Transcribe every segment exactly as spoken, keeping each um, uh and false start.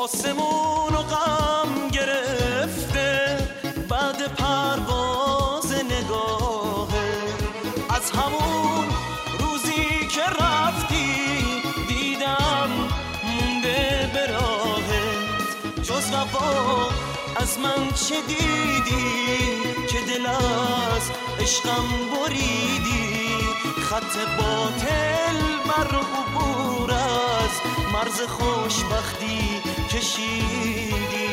آسمون و غم گرفته بعد پرواز نگاهه، از همون روزی که رفتی دیدم مونده به راهت، جز وفا از من چه دیدی که دل از عشقم بریدی، خط باطل بر عبور از مرز خوشبختی کشیدی.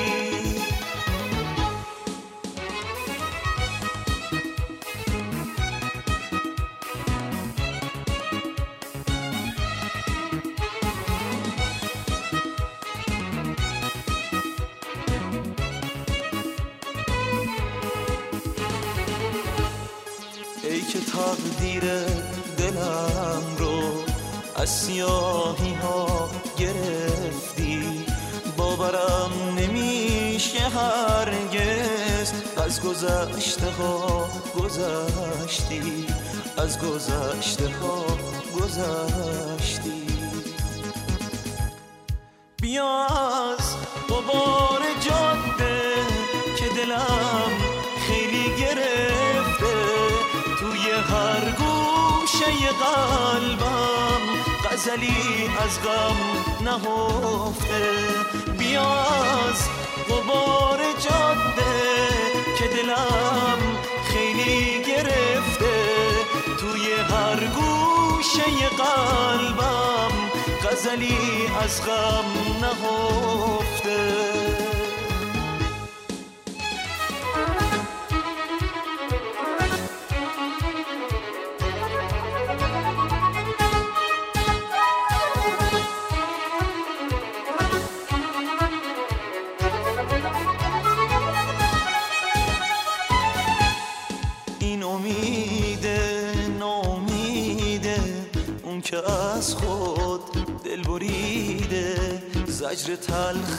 ای که تقدیر دلم رو از سیاهی ها گرفتی، باورم نمیشه هرگز از گذشته ها گذشتی، از گذشته ها گذشتی. بیا از غبار جاده که دلم خیلی گرفته، توی هر گوشه قلبم غزلی از غم نهفته. بیا از غبار جاده که دلم خیلی گرفته، توی هر گوشه قلبم غزلی از غم نهفته. این امیده نامیده اون که از خود دل بریده، زجر تلخ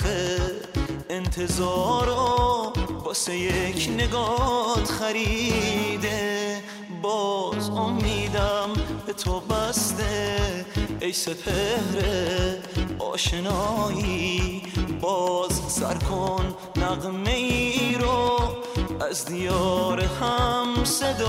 انتظارو واسه یک نگات خریده. باز امیدم به تو بسته ای سپهر آشنایی، باز سر کن نغمه ای رو از دیار هم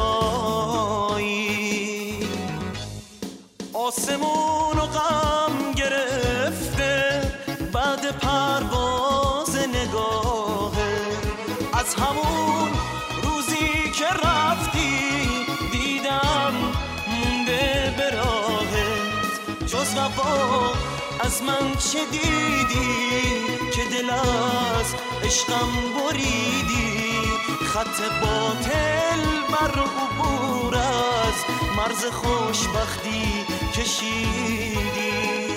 صدایی. آسمون و غم گرفته بعد پرواز نگاهه، از همون روزی که رفتی دیدم مونده به راهت، جز وفا از من چه دیدی که دل از عشقم بریدی، خط باطل بر عبور از مرز خوشبختی کشیدی.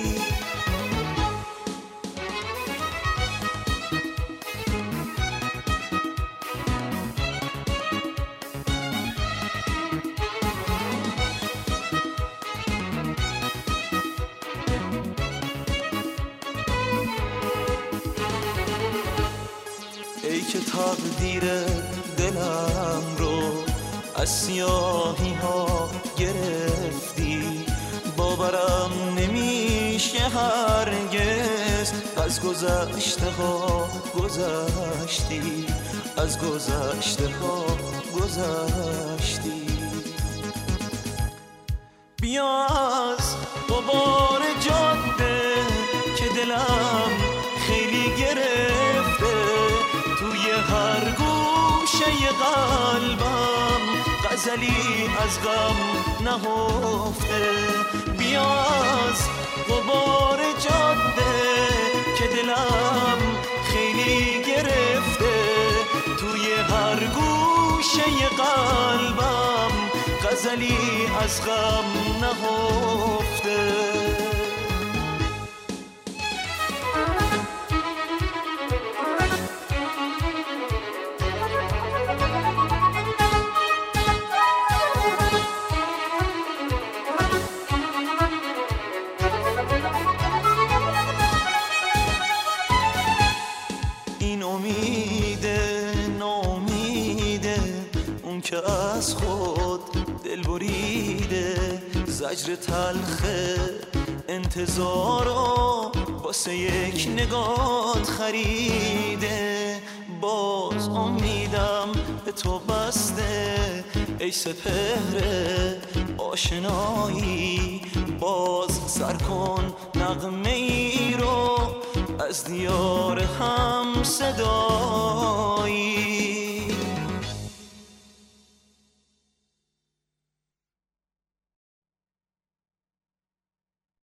ای که تقدیر دلم رو از سیاهی ها گرفتی، باورم نمیشه هرگز از گذشته ها گذشتی، از گذشته ها گذشتی. بیا از غبار جاده که دلم خیلی گرفته، توی هر گوشه قلبم غزلی از غم نهفته. بیا از غبار جاده که دلم خیلی گرفته، توی هر گوشه قلبم غزلی از غم نهفته. این امیده نامیده اون که از خود دل بریده، زجر تلخ انتظارو واسه یک نگات خریده. باز امیدم به تو بسته ای سپهر آشنایی. باز سر کن نغمه ای رو از دیار هم صدا